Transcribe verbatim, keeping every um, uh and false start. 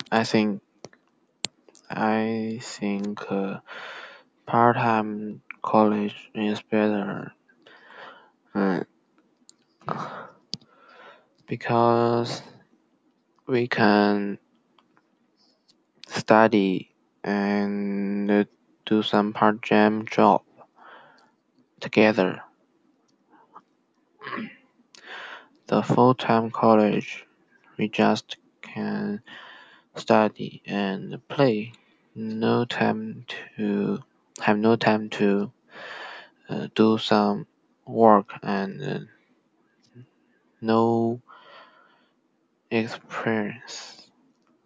I think I think uh, part-time college is better uh, because we can study and do some part-time job together. The full-time college, we just can study and play. No time to have no time to uh, do some work and uh, no experience.